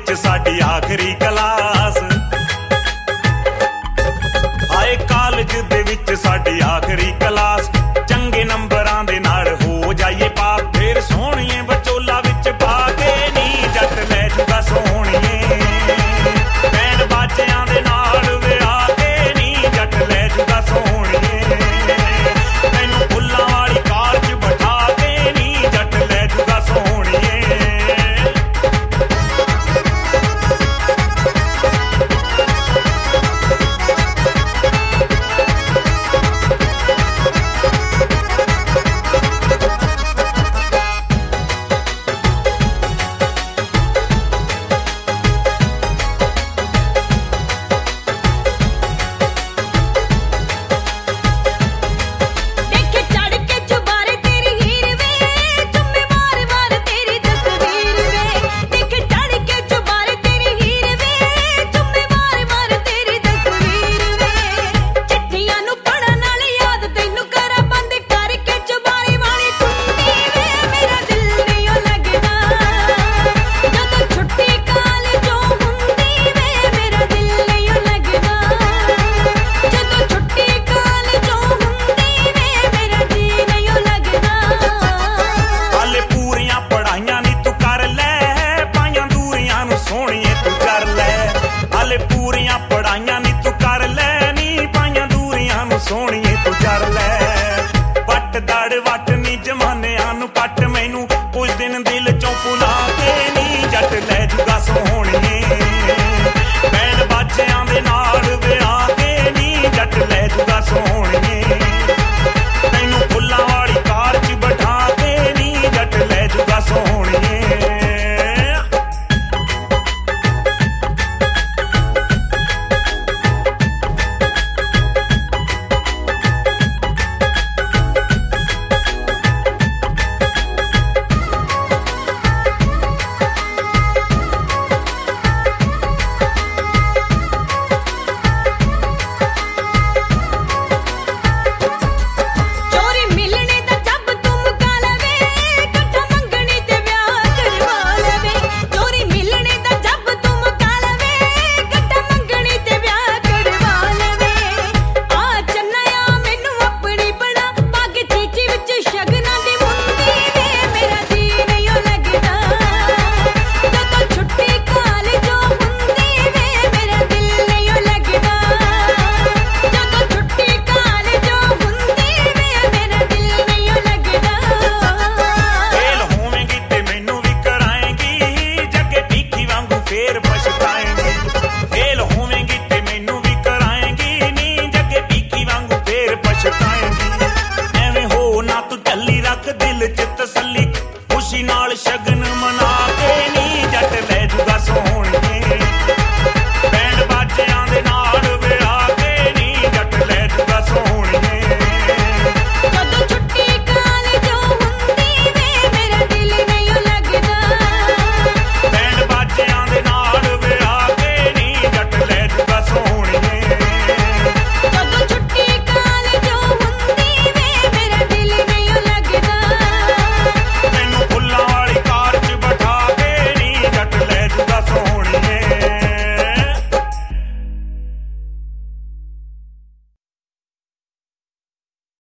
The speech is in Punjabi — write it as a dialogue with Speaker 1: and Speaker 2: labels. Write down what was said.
Speaker 1: ਵਿੱਚ ਸਾਡੀ ਆਖਰੀ ਕਲਾਸ। ਹਾਏ ਕਾਲਜ ਦੇ ਵਿੱਚ ਸਾਡੀ ਆਖਰੀ ਕਲਾਸ, ਚੰਗੇ ਨੰਬਰਾਂ ਦੇ ਨਾਲ ਹੋ ਜਾਈਏ ਪਾਸ। ਫੇਰ ਸੋਹਣੀਏ ਵਿਚੋਲਾ ਵਿੱਚ ਪਾ ਕੇ ਨੀ ਜੱਟ ਲੈ ਜੂਗਾ ਸੋਹਣੀਏ, ਬੈਂਡ ਬਾਜਿਆਂ ਦੇ ਨਾਲ ਵਿਆਹ ਕੇ ਨੀ ਜੱਟ ਲੈ ਜੂਗਾ ਸੋਹਣੀਏ। ਤੈਨੂੰ ਫੁੱਲਾਂ ਵਾਲੀ ਕਾਰ 'ਚ ਬਿਠਾ ਕੇ ਨੀ ਜੱਟ ਲੈ ਜੂਗਾ ਸੋਹਣੀਏ। ਪੂਰੀਆਂ ਪੜਾਈਆਂ ਨੀ ਤੂੰ ਕਰ ਲੈ ਨੀ, ਪਾਈਆਂ ਦੂਰੀਆਂ ਨੂੰ ਸੋਹਣੀਏ ਤੂੰ ਜਰ ਲੈ। ਵੱਟ ਦੜ ਵੱਟ ਨੀ ਜਮਾਨਿਆਂ ਨੂੰ ਪੱਟ, ਮੈਨੂੰ ਕੁਝ ਦਿਨ ਦਿਲ ਚੋਂ ਭੁਲਾ ਕੇ ਨੀ ਜੱਟ ਲੈ ਜੂਗਾ ਸੋਹਣੀਏ। ਬੈਂਡ ਬਾਜਿਆਂ ਦੇ ਨਾਲ ਵਿਆਹ ਕੇ ਨੀ ਜੱਟ ਲੈ ਜੂਗਾ ਸੋਹਣੀਏ। ਤੈਨੂੰ ਫੁੱਲਾਂ ਵਾਲੀ ਕਾਰ 'ਚ ਬਿਠਾ ਕੇ ਨੀ ਜੱਟ ਲੈ ਜੂਗਾ ਸੋਹਣੀਏ। ਐਵੇਂ ਹੋ ਨਾ ਤੂੰ ਝੱਲੀ ਰੱਖ ਦਿਲ 'ਚ ਤਸੱਲੀ, ਖੁਸ਼ੀ ਨਾਲ ਸ਼ਗਨ ਮਨਾ